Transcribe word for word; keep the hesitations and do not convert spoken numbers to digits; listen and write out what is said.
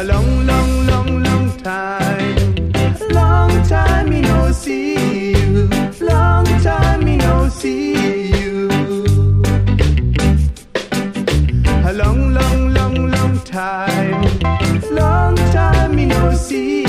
A long, long, long, long time. Long time me no see you. Long time me no see you. A long, long, long, long time. Long time me no see you.